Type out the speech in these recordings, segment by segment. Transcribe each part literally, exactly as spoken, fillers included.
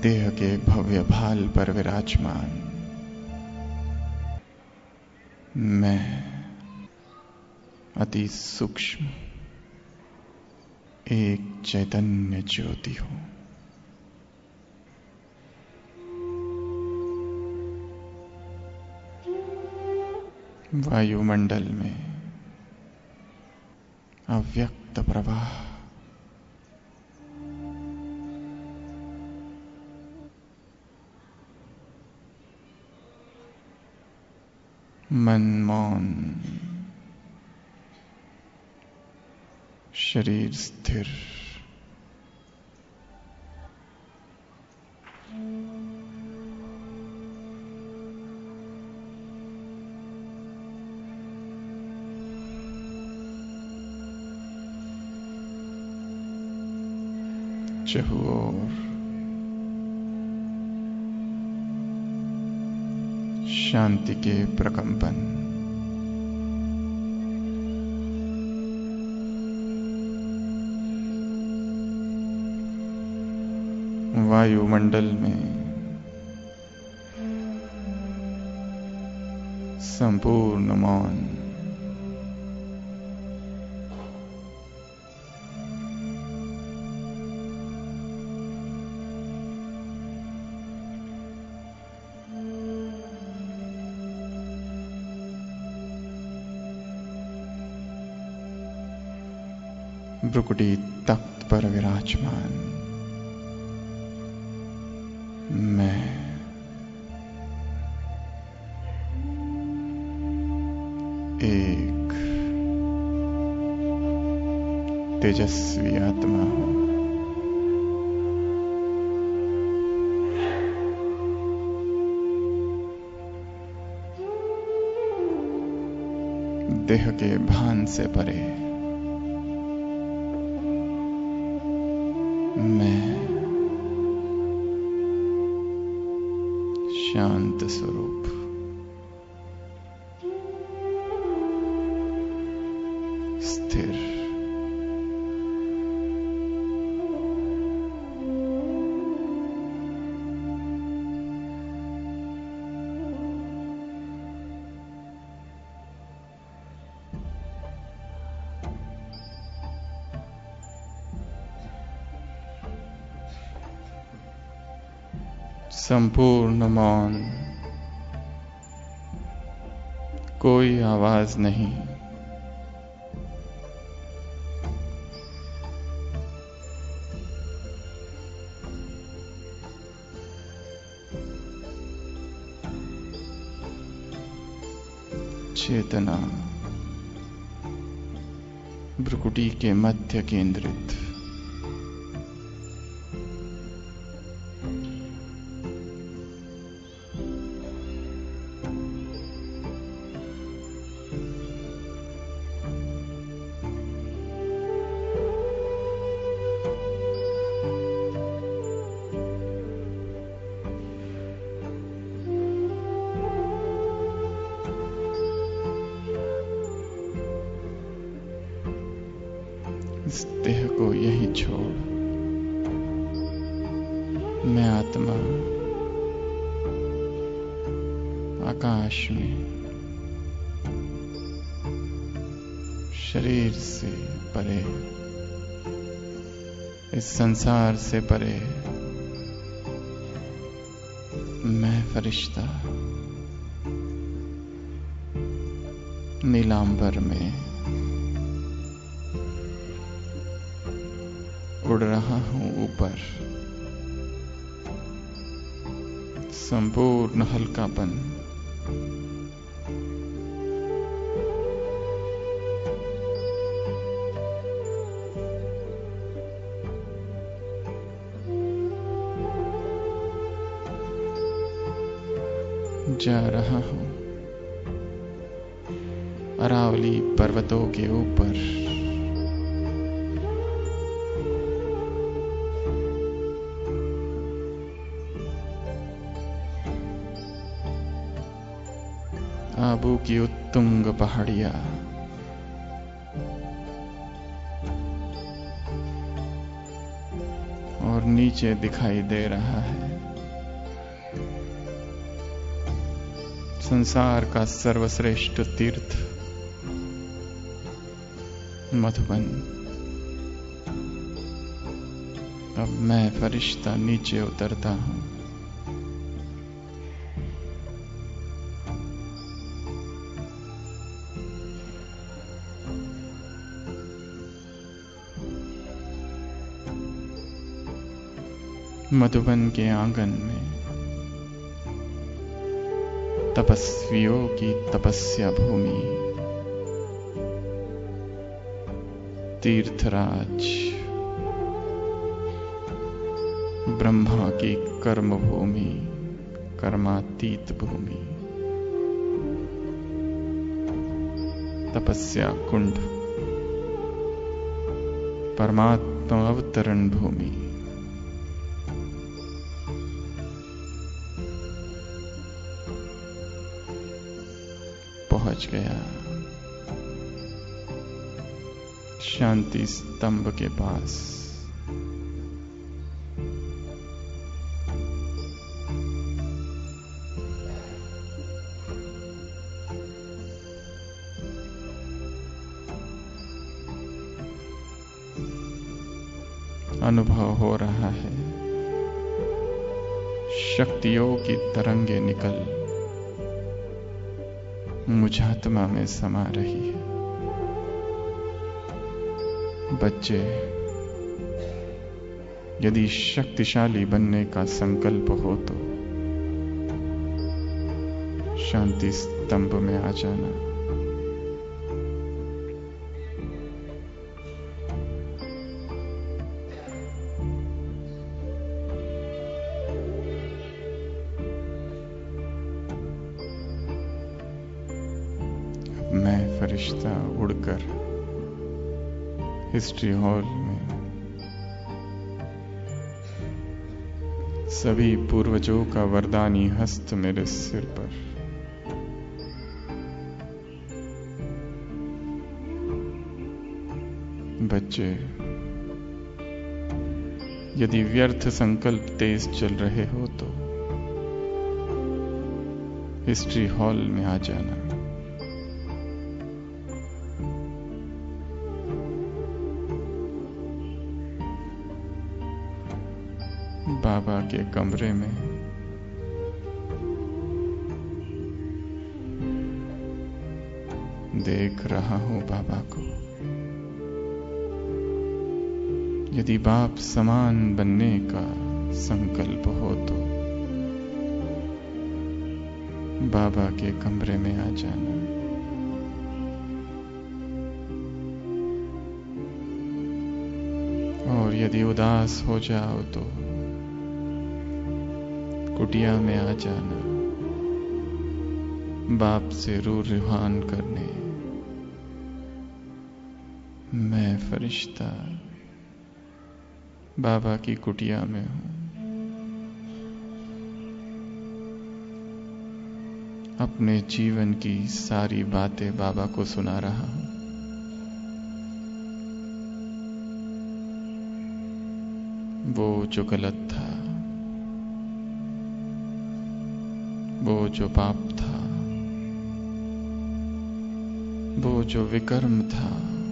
देह के भव्य भाल पर विराजमान मैं अति सूक्ष्म एक चैतन्य ज्योति हूं। वायुमंडल में अव्यक्त प्रवाह, मन मौन, शरीर स्थिर, चहुओर शांति के प्रकंपन, वायुमंडल में संपूर्ण मौन, भ्रुकुटी तख्त पर विराजमान मैं एक तेजस्वी आत्मा हूं। देह के भान से परे मैं शांत स्वरूप, स्थिर, संपूर्ण मौन, कोई आवाज नहीं, चेतना भ्रुकुटी के मध्य केंद्रित, इस देह को यहीं छोड़ मैं आत्मा आकाश में शरीर से परे, इस संसार से परे मैं फरिश्ता नीलांबर में उड़ रहा हूं ऊपर। संपूर्ण हल्कापन, जा रहा हूं अरावली पर्वतों के ऊपर। आबू की उत्तुंग पहाड़ियां, और नीचे दिखाई दे रहा है संसार का सर्वश्रेष्ठ तीर्थ मधुबन। अब मैं फरिश्ता नीचे उतरता हूं। मधुबन के आंगन में तपस्वियों की तपस्या भूमि, तीर्थराज ब्रह्मा की कर्म भूमि, कर्मातीत भूमि, तपस्या कुंड, परमात्मा अवतरण भूमि। पहुंच गया शांति स्तंभ के पास। अनुभव हो रहा है शक्तियों की तरंगे निकल मुझात्मा में समा रही है। बच्चे, यदि शक्तिशाली बनने का संकल्प हो तो शांति स्तंभ में आ जाना। मैं फरिश्ता उड़कर हिस्ट्री हॉल में सभी पूर्वजों का वरदानी हस्त मेरे सिर पर। बच्चे, यदि व्यर्थ संकल्प तेज चल रहे हो तो हिस्ट्री हॉल में आ जाना। बाबा के कमरे में देख रहा हूं बाबा को। यदि बाप समान बनने का संकल्प हो तो बाबा के कमरे में आ जाना। और यदि उदास हो जाओ तो कुटिया में आ जाना, बाप से रू रिहान करने। मैं फरिश्ता बाबा की कुटिया में हूं। अपने जीवन की सारी बातें बाबा को सुना रहा हूं। वो जो गलत था, वो जो पाप था, वो जो विकर्म था,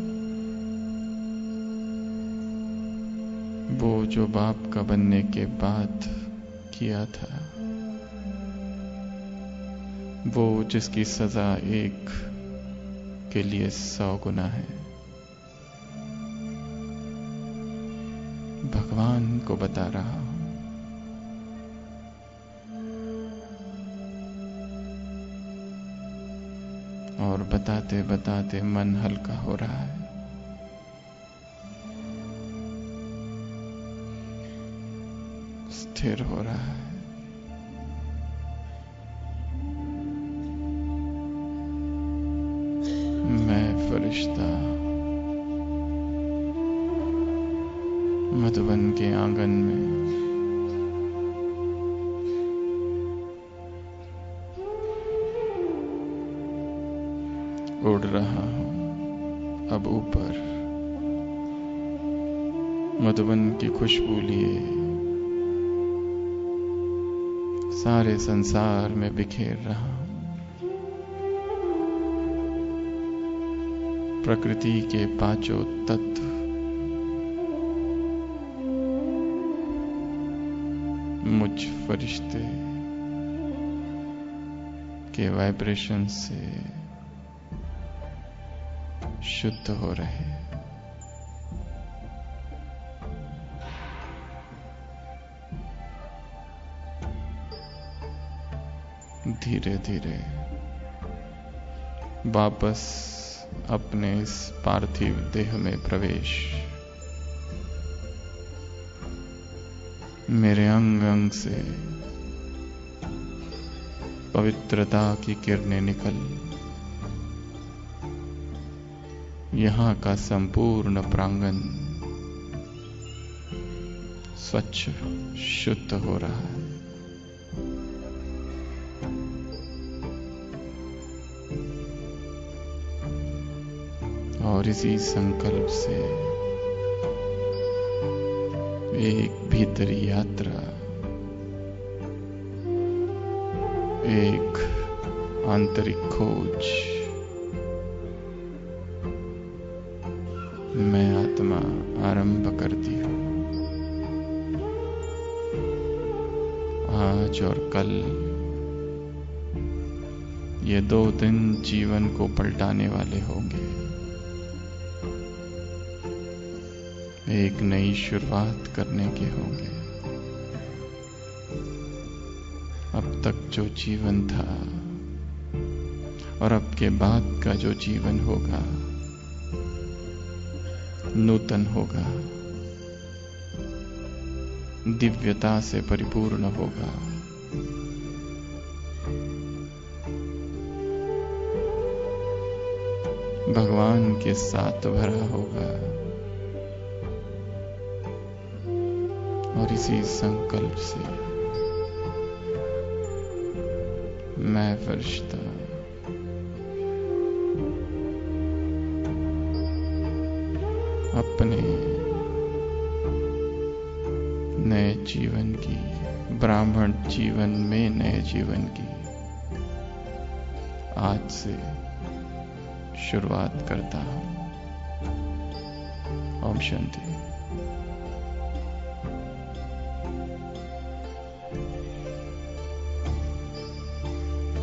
वो जो बाप का बनने के बाद किया था, वो जिसकी सजा एक के लिए सौ गुना है, भगवान को बता रहा हूं। और बताते बताते मन हल्का हो रहा है। स्थिर हो रहा है। मैं फरिश्ता मधुबन के आंगन में उड़ रहा हूं अब ऊपर। मधुबन की खुशबू लिए सारे संसार में बिखेर रहा हूं। प्रकृति के पांचों तत्व मुझ फरिश्ते के वाइब्रेशन से शुद्ध हो रहे। धीरे धीरे वापस अपने इस पार्थिव देह में प्रवेश। मेरे अंग अंग से पवित्रता की किरणें निकल यहाँ का संपूर्ण प्रांगण स्वच्छ शुद्ध हो रहा है। और इसी संकल्प से एक भीतरी यात्रा, एक आंतरिक खोज, मैं आत्मा आरंभ करती हूँ। आज और कल ये दो दिन जीवन को पलटाने वाले होंगे। एक नई शुरुआत करने के होंगे। अब तक जो जीवन था और अब के बाद का जो जीवन होगा नूतन होगा, दिव्यता से परिपूर्ण होगा। भगवान के साथ भरा होगा। और इसी संकल्प से मैं फरिश्ता अपने नए जीवन की, ब्राह्मण जीवन में नए जीवन की आज से शुरुआत करता हूं। ओम शांति।